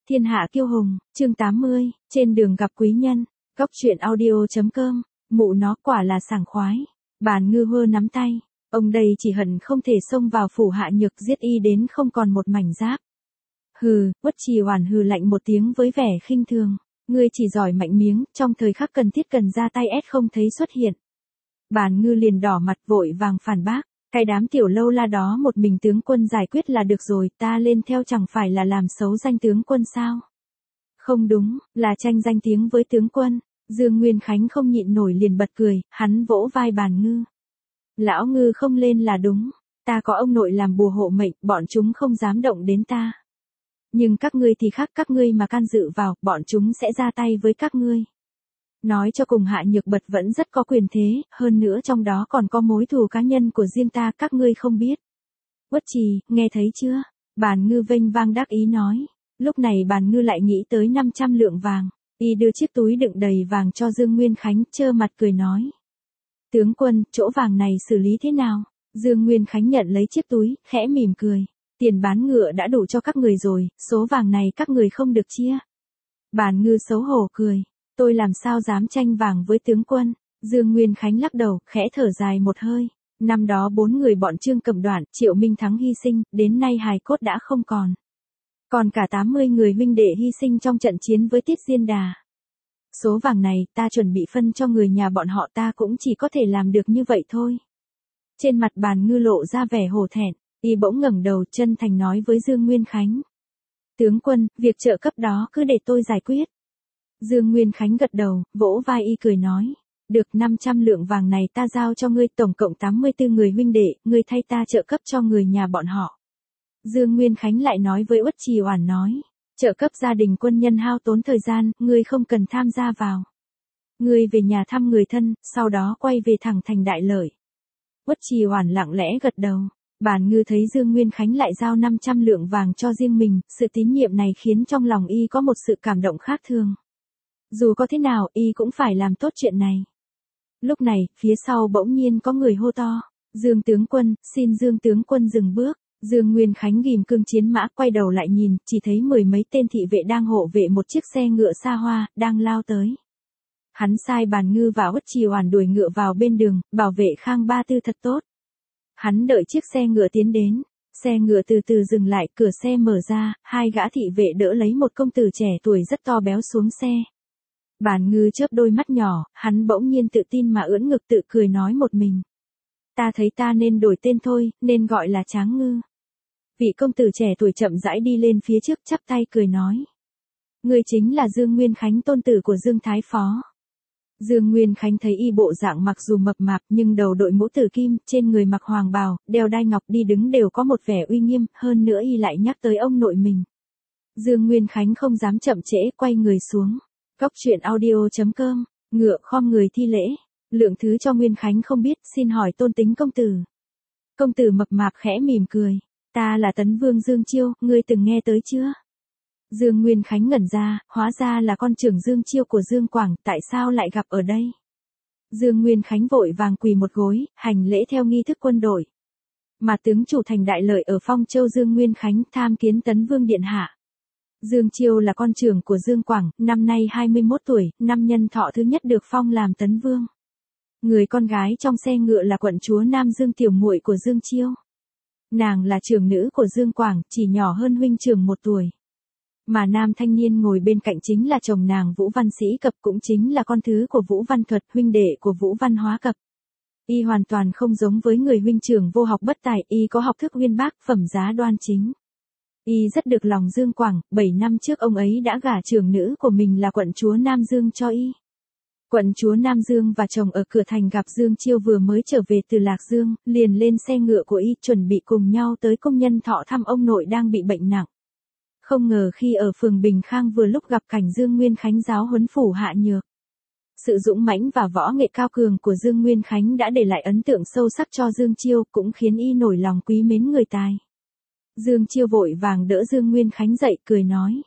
Thiên hạ kiêu hùng, chương 80, trên đường gặp quý nhân, góc truyện audio.com, mụ nó quả là sảng khoái. Bàn Ngư Hơ nắm tay, ông đây chỉ hận không thể xông vào phủ Hạ Nhược giết y đến không còn một mảnh giáp. Hừ, Uất Trì Hoản hừ lạnh một tiếng với vẻ khinh thường, ngươi chỉ giỏi mạnh miếng, trong thời khắc cần thiết cần ra tay không thấy xuất hiện. Bàn Ngư liền đỏ mặt vội vàng phản bác. Cái đám tiểu lâu la đó một mình tướng quân giải quyết là được rồi, ta lên theo chẳng phải là làm xấu danh tướng quân sao? Không đúng, là tranh danh tiếng với tướng quân. Dương Nguyên Khánh không nhịn nổi liền bật cười, hắn vỗ vai Bàn Ngư. Lão Ngư không lên là đúng, ta có ông nội làm bùa hộ mệnh, bọn chúng không dám động đến ta. Nhưng các ngươi thì khác, các ngươi mà can dự vào, bọn chúng sẽ ra tay với các ngươi. Nói cho cùng Hạ Nhược Bật vẫn rất có quyền thế, hơn nữa trong đó còn có mối thù cá nhân của riêng ta, các ngươi không biết. Uất Trì, nghe thấy chưa? Bàn Ngư vênh vang đắc ý nói. Lúc này Bàn Ngư lại nghĩ tới 500 lượng vàng, y đưa chiếc túi đựng đầy vàng cho Dương Nguyên Khánh, trơ mặt cười nói. Tướng quân, chỗ vàng này xử lý thế nào? Dương Nguyên Khánh nhận lấy chiếc túi, khẽ mỉm cười. Tiền bán ngựa đã đủ cho các người rồi, số vàng này các người không được chia. Bàn Ngư xấu hổ cười. Tôi làm sao dám tranh vàng với tướng quân. Dương Nguyên Khánh lắc đầu, khẽ thở dài một hơi. Năm đó 4 người bọn Trương Cẩm Đoạn, Triệu Minh Thắng hy sinh, đến nay hài cốt đã không còn. Còn cả 80 người huynh đệ hy sinh trong trận chiến với Tiết Diên Đà. Số vàng này ta chuẩn bị phân cho người nhà bọn họ, ta cũng chỉ có thể làm được như vậy thôi. Trên mặt Bàn Ngư lộ ra vẻ hổ thẹn, y bỗng ngẩng đầu chân thành nói với Dương Nguyên Khánh. Tướng quân, việc trợ cấp đó cứ để tôi giải quyết. Dương Nguyên Khánh gật đầu, vỗ vai y cười nói. Được, 500 lượng vàng này ta giao cho ngươi, tổng cộng 84 người huynh đệ, ngươi thay ta trợ cấp cho người nhà bọn họ. Dương Nguyên Khánh lại nói với Uất Trì Hoản nói. Trợ cấp gia đình quân nhân hao tốn thời gian, ngươi không cần tham gia vào. Ngươi về nhà thăm người thân, sau đó quay về thẳng thành Đại Lợi. Uất Trì Hoản lặng lẽ gật đầu. Bàn Ngư thấy Dương Nguyên Khánh lại giao 500 lượng vàng cho riêng mình, sự tín nhiệm này khiến trong lòng y có một sự cảm động khác thường. Dù có thế nào, y cũng phải làm tốt chuyện này. Lúc này, phía sau bỗng nhiên có người hô to. Dương tướng quân, xin Dương tướng quân dừng bước. Dương Nguyên Khánh ghim cương chiến mã, quay đầu lại nhìn, chỉ thấy 10 mấy tên thị vệ đang hộ vệ một chiếc xe ngựa xa hoa, đang lao tới. Hắn sai Bàn Ngư và Uất Trì Hoản đuổi ngựa vào bên đường, bảo vệ Khang Ba Tư thật tốt. Hắn đợi chiếc xe ngựa tiến đến. Xe ngựa từ từ dừng lại, cửa xe mở ra, hai gã thị vệ đỡ lấy một công tử trẻ tuổi rất to béo xuống xe. Bàn Ngư chớp đôi mắt nhỏ, hắn bỗng nhiên tự tin mà ưỡn ngực tự cười nói một mình. Ta thấy ta nên đổi tên thôi, nên gọi là Tráng Ngư. Vị công tử trẻ tuổi chậm rãi đi lên phía trước, chắp tay cười nói. Người chính là Dương Nguyên Khánh, tôn tử của Dương Thái Phó. Dương Nguyên Khánh thấy y bộ dạng mặc dù mập mạp nhưng đầu đội mũ tử kim, trên người mặc hoàng bào, đeo đai ngọc, đi đứng đều có một vẻ uy nghiêm, hơn nữa y lại nhắc tới ông nội mình. Dương Nguyên Khánh không dám chậm trễ, quay người xuống. Góc truyện audio.com, ngựa khom người thi lễ. Lượng thứ cho Nguyên Khánh không biết, xin hỏi tôn tính công tử. Công tử mập mạp khẽ mỉm cười. Ta là Tấn Vương Dương Chiêu, ngươi từng nghe tới chưa? Dương Nguyên Khánh ngẩn ra, hóa ra là con trưởng Dương Chiêu của Dương Quảng, tại sao lại gặp ở đây? Dương Nguyên Khánh vội vàng quỳ một gối, hành lễ theo nghi thức quân đội. Mà tướng chủ thành Đại Lợi ở Phong Châu Dương Nguyên Khánh tham kiến Tấn Vương điện hạ. Dương Chiêu là con trưởng của Dương Quảng, năm nay 21 tuổi, năm nhân thọ thứ nhất được phong làm Tấn Vương. Người con gái trong xe ngựa là quận chúa Nam Dương tiểu muội của Dương Chiêu. Nàng là trưởng nữ của Dương Quảng, chỉ nhỏ hơn huynh trưởng 1 tuổi. Mà nam thanh niên ngồi bên cạnh chính là chồng nàng Vũ Văn Sĩ Cập, cũng chính là con thứ của Vũ Văn Thuật, huynh đệ của Vũ Văn Hóa Cập. Y hoàn toàn không giống với người huynh trưởng vô học bất tài, y có học thức uyên bác, phẩm giá đoan chính. Y rất được lòng Dương Quảng, 7 năm trước ông ấy đã gả trưởng nữ của mình là quận chúa Nam Dương cho y. Quận chúa Nam Dương và chồng ở cửa thành gặp Dương Chiêu vừa mới trở về từ Lạc Dương, liền lên xe ngựa của y chuẩn bị cùng nhau tới công nhân thọ thăm ông nội đang bị bệnh nặng. Không ngờ khi ở phường Bình Khang vừa lúc gặp cảnh Dương Nguyên Khánh giáo huấn phủ Hạ Nhược. Sự dũng mãnh và võ nghệ cao cường của Dương Nguyên Khánh đã để lại ấn tượng sâu sắc cho Dương Chiêu, cũng khiến y nổi lòng quý mến người tài. Dương Chiêu vội vàng đỡ Dương Nguyên Khánh dậy, cười nói.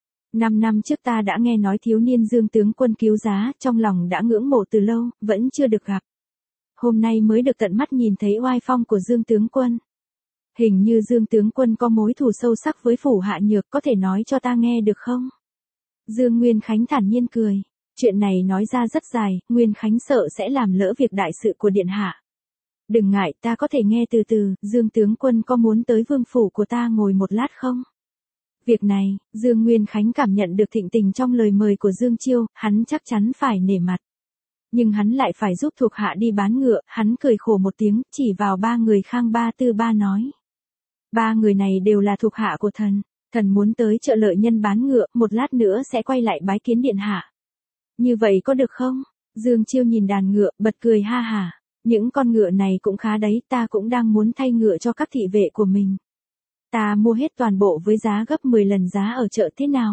5 năm trước ta đã nghe nói thiếu niên Dương tướng quân cứu giá, trong lòng đã ngưỡng mộ từ lâu, vẫn chưa được gặp. Hôm nay mới được tận mắt nhìn thấy oai phong của Dương tướng quân. Hình như Dương tướng quân có mối thù sâu sắc với phủ Hạ Nhược, có thể nói cho ta nghe được không? Dương Nguyên Khánh thản nhiên cười. Chuyện này nói ra rất dài, Nguyên Khánh sợ sẽ làm lỡ việc đại sự của điện hạ. Đừng ngại, ta có thể nghe từ từ. Dương tướng quân có muốn tới vương phủ của ta ngồi một lát không? Việc này, Dương Nguyên Khánh cảm nhận được thịnh tình trong lời mời của Dương Chiêu, hắn chắc chắn phải nể mặt. Nhưng hắn lại phải giúp thuộc hạ đi bán ngựa, hắn cười khổ một tiếng, chỉ vào 3 người Khang Ba Tư Ba nói. 3 người này đều là thuộc hạ của thần, thần muốn tới chợ Lợi Nhân bán ngựa, một lát nữa sẽ quay lại bái kiến điện hạ. Như vậy có được không? Dương Chiêu nhìn đàn ngựa, bật cười ha hả. Những con ngựa này cũng khá đấy, ta cũng đang muốn thay ngựa cho các thị vệ của mình. Ta mua hết toàn bộ với giá gấp 10 lần giá ở chợ thế nào?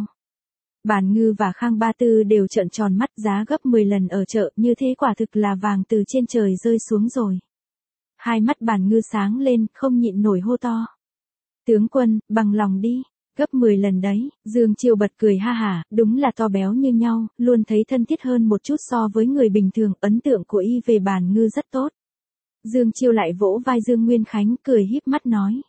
Bàn Ngư và Khang Ba Tư đều trợn tròn mắt, giá gấp 10 lần ở chợ, như thế quả thực là vàng từ trên trời rơi xuống rồi. Hai mắt Bàn Ngư sáng lên, không nhịn nổi hô to. Tướng quân, bằng lòng đi, gấp 10 lần đấy. Dương Chiêu bật cười ha hả, đúng là to béo như nhau, luôn thấy thân thiết hơn một chút so với người bình thường, ấn tượng của y về Bàn Ngư rất tốt. Dương Chiêu lại vỗ vai Dương Nguyên Khánh, cười híp mắt nói.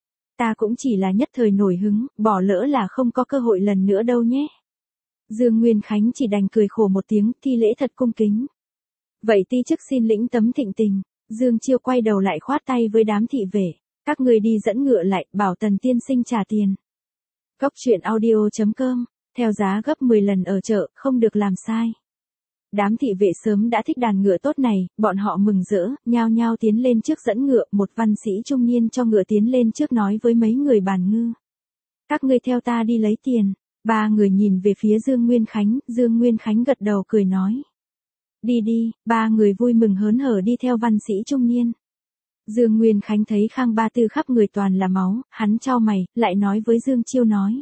Ta cũng chỉ là nhất thời nổi hứng, bỏ lỡ là không có cơ hội lần nữa đâu nhé. Dương Nguyên Khánh chỉ đành cười khổ một tiếng, thi lễ thật cung kính. Vậy ti chức xin lĩnh tấm thịnh tình. Dương Chiêu quay đầu lại khoát tay với đám thị vệ. Các người đi dẫn ngựa lại, bảo Tần tiên sinh trả tiền. Cốc truyện audio.com, theo giá gấp 10 lần ở chợ, không được làm sai. Đám thị vệ sớm đã thích đàn ngựa tốt này, bọn họ mừng rỡ, nhao nhao tiến lên trước dẫn ngựa, một văn sĩ trung niên cho ngựa tiến lên trước nói với mấy người Bàn Ngư. Các ngươi theo ta đi lấy tiền. 3 người nhìn về phía Dương Nguyên Khánh gật đầu cười nói. Đi đi, 3 người vui mừng hớn hở đi theo văn sĩ trung niên. Dương Nguyên Khánh thấy Khang Ba Tư khắp người toàn là máu, hắn chau mày, lại nói với Dương Chiêu nói.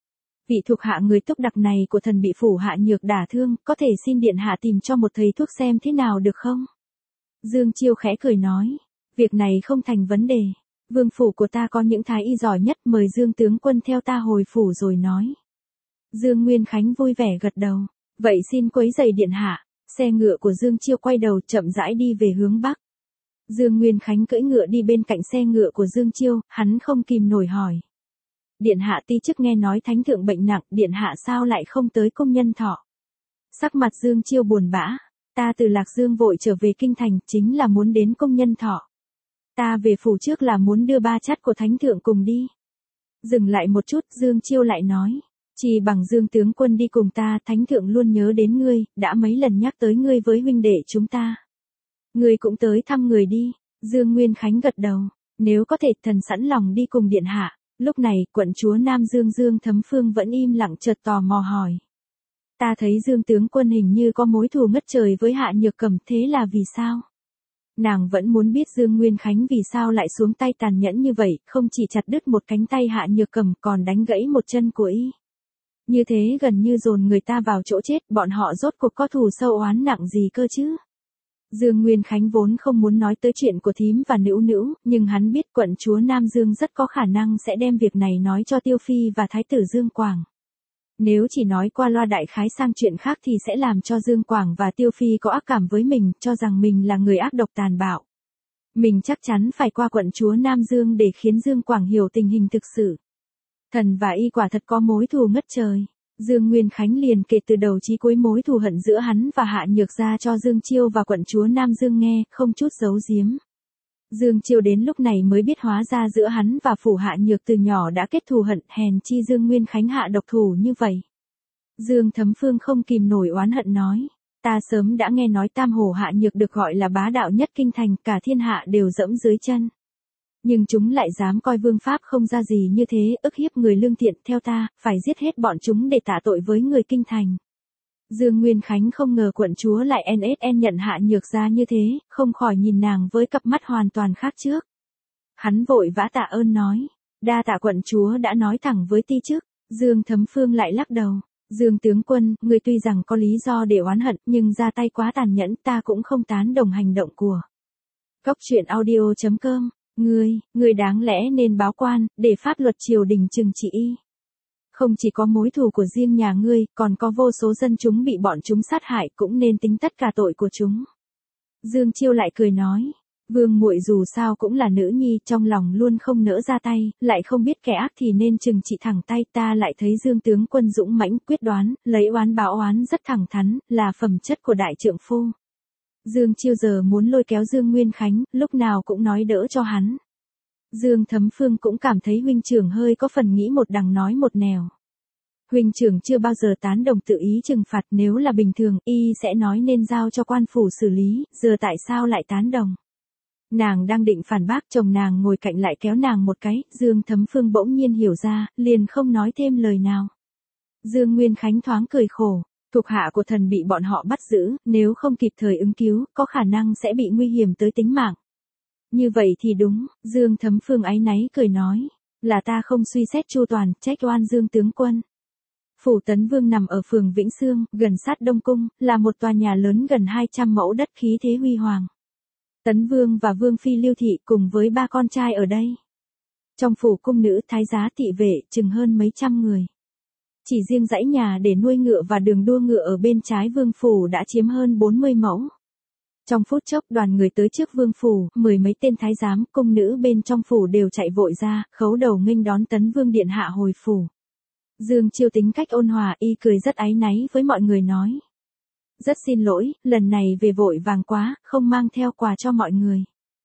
Vị thuộc hạ người túc đặc này của thần bị phủ Hạ Nhược đả thương, có thể xin điện hạ tìm cho một thầy thuốc xem thế nào được không? Dương Chiêu khẽ cười nói. Việc này không thành vấn đề. Vương phủ của ta có những thái y giỏi nhất, mời Dương tướng quân theo ta hồi phủ rồi nói. Dương Nguyên Khánh vui vẻ gật đầu. Vậy xin quấy giày điện hạ. Xe ngựa của Dương Chiêu quay đầu chậm rãi đi về hướng bắc. Dương Nguyên Khánh cưỡi ngựa đi bên cạnh xe ngựa của Dương Chiêu, hắn không kìm nổi hỏi. Điện hạ ti chức nghe nói thánh thượng bệnh nặng, điện hạ sao lại không tới cung nhân thọ? Sắc mặt Dương Chiêu buồn bã. Ta từ Lạc Dương vội trở về kinh thành, chính là muốn đến cung nhân thọ. Ta về phủ trước là muốn đưa 3 chắt của thánh thượng cùng đi. Dừng lại một chút, Dương Chiêu lại nói. Chỉ bằng Dương tướng quân đi cùng ta, thánh thượng luôn nhớ đến ngươi, đã mấy lần nhắc tới ngươi với huynh đệ chúng ta. Ngươi cũng tới thăm người đi. Dương Nguyên Khánh gật đầu. Nếu có thể, thần sẵn lòng đi cùng điện hạ. Lúc này, quận chúa Nam Dương Dương Thấm Phương vẫn im lặng, chợt tò mò hỏi. Ta thấy Dương tướng quân hình như có mối thù ngất trời với Hạ Nhược Cầm, thế là vì sao? Nàng vẫn muốn biết Dương Nguyên Khánh vì sao lại xuống tay tàn nhẫn như vậy, không chỉ chặt đứt một cánh tay Hạ Nhược Cầm còn đánh gãy một chân của y. Như thế gần như dồn người ta vào chỗ chết, bọn họ rốt cuộc có thù sâu oán nặng gì cơ chứ? Dương Nguyên Khánh vốn không muốn nói tới chuyện của thím và Nữu Nữu, nhưng hắn biết quận chúa Nam Dương rất có khả năng sẽ đem việc này nói cho Tiêu Phi và Thái tử Dương Quảng. Nếu chỉ nói qua loa đại khái sang chuyện khác thì sẽ làm cho Dương Quảng và Tiêu Phi có ác cảm với mình, cho rằng mình là người ác độc tàn bạo. Mình chắc chắn phải qua quận chúa Nam Dương để khiến Dương Quảng hiểu tình hình thực sự. Thần và y quả thật có mối thù ngất trời. Dương Nguyên Khánh liền kể từ đầu chí cuối mối thù hận giữa hắn và Hạ Nhược ra cho Dương Chiêu và quận chúa Nam Dương nghe, không chút giấu giếm. Dương Chiêu đến lúc này mới biết hóa ra giữa hắn và phủ Hạ Nhược từ nhỏ đã kết thù hận, hèn chi Dương Nguyên Khánh hạ độc thủ như vậy. Dương Thấm Phương không kìm nổi oán hận nói, ta sớm đã nghe nói Tam Hổ Hạ Nhược được gọi là bá đạo nhất kinh thành, cả thiên hạ đều dẫm dưới chân. Nhưng chúng lại dám coi vương pháp không ra gì như thế, ức hiếp người lương thiện, theo ta, phải giết hết bọn chúng để tạ tội với người kinh thành. Dương Nguyên Khánh không ngờ quận chúa lại NSN nhận Hạ Nhược ra như thế, không khỏi nhìn nàng với cặp mắt hoàn toàn khác trước. Hắn vội vã tạ ơn nói, đa tạ quận chúa đã nói thẳng với ti chức. Dương Thấm Phương lại lắc đầu, Dương tướng quân, người tuy rằng có lý do để oán hận, nhưng ra tay quá tàn nhẫn, ta cũng không tán đồng hành động của. Cốc truyện audio.com, ngươi đáng lẽ nên báo quan, để pháp luật triều đình trừng trị y. Không chỉ có mối thù của riêng nhà ngươi, còn có vô số dân chúng bị bọn chúng sát hại, cũng nên tính tất cả tội của chúng. Dương Chiêu lại cười nói, Vương muội dù sao cũng là nữ nhi, trong lòng luôn không nỡ ra tay, lại không biết kẻ ác thì nên trừng trị thẳng tay. Ta lại thấy Dương tướng quân dũng mãnh quyết đoán, lấy oán báo oán rất thẳng thắn, là phẩm chất của đại trượng phu. Dương Chiêu giờ muốn lôi kéo Dương Nguyên Khánh, lúc nào cũng nói đỡ cho hắn. Dương Thấm Phương cũng cảm thấy huynh trưởng hơi có phần nghĩ một đằng nói một nẻo. Huynh trưởng chưa bao giờ tán đồng tự ý trừng phạt, nếu là bình thường, y sẽ nói nên giao cho quan phủ xử lý, giờ tại sao lại tán đồng. Nàng đang định phản bác, chồng nàng ngồi cạnh lại kéo nàng một cái, Dương Thấm Phương bỗng nhiên hiểu ra, liền không nói thêm lời nào. Dương Nguyên Khánh thoáng cười khổ, thuộc hạ của thần bị bọn họ bắt giữ, nếu không kịp thời ứng cứu, có khả năng sẽ bị nguy hiểm tới tính mạng. Như vậy thì đúng, Dương Thấm Phương áy náy cười nói, là ta không suy xét chu toàn, trách oan Dương tướng quân. Phủ Tấn Vương nằm ở phường Vĩnh Sương, gần sát Đông Cung, là một tòa nhà lớn gần 200 mẫu đất khí thế huy hoàng. Tấn Vương và Vương Phi Lưu Thị cùng với 3 con trai ở đây. Trong phủ cung nữ thái giá thị vệ chừng hơn mấy trăm người. Chỉ riêng dãy nhà để nuôi ngựa và đường đua ngựa ở bên trái vương phủ đã chiếm hơn 40 mẫu. Trong phút chốc đoàn người tới trước vương phủ, 10 mấy tên thái giám, cung nữ bên trong phủ đều chạy vội ra, khấu đầu nghênh đón Tấn Vương điện hạ hồi phủ. Dương Chiêu tính cách ôn hòa, y cười rất áy náy với mọi người nói. Rất xin lỗi, lần này về vội vàng quá, không mang theo quà cho mọi người.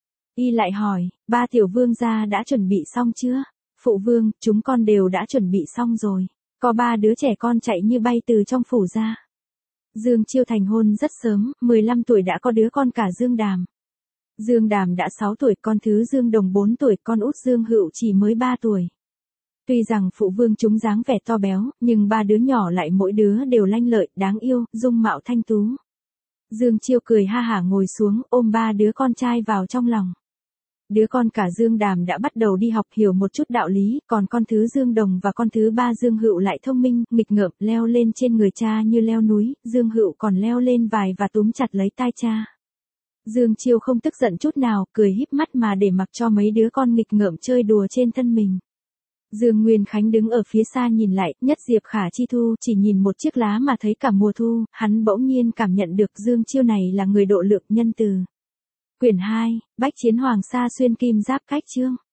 Y lại hỏi, 3 tiểu vương gia đã chuẩn bị xong chưa? Phụ vương, chúng con đều đã chuẩn bị xong rồi. Có 3 đứa trẻ con chạy như bay từ trong phủ ra. Dương Chiêu thành hôn rất sớm, 15 tuổi đã có đứa con cả Dương Đàm. Dương Đàm đã 6 tuổi, con thứ Dương Đồng 4 tuổi, con út Dương Hựu chỉ mới 3 tuổi. Tuy rằng phụ vương chúng dáng vẻ to béo, nhưng 3 đứa nhỏ lại mỗi đứa đều lanh lợi, đáng yêu, dung mạo thanh tú. Dương Chiêu cười ha hả ngồi xuống, ôm 3 đứa con trai vào trong lòng. Đứa con cả Dương Đàm đã bắt đầu đi học, hiểu một chút đạo lý, còn con thứ Dương Đồng và con thứ 3 Dương Hựu lại thông minh, nghịch ngợm, leo lên trên người cha như leo núi, Dương Hựu còn leo lên vai và túm chặt lấy tai cha. Dương Chiêu không tức giận chút nào, cười híp mắt mà để mặc cho mấy đứa con nghịch ngợm chơi đùa trên thân mình. Dương Nguyên Khánh đứng ở phía xa nhìn lại, nhất Diệp Khả Chi Thu chỉ nhìn một chiếc lá mà thấy cả mùa thu, hắn bỗng nhiên cảm nhận được Dương Chiêu này là người độ lượng nhân từ. Quyển 2, Bách Chiến Hoàng Sa Xuyên Kim Giáp Cách Chương.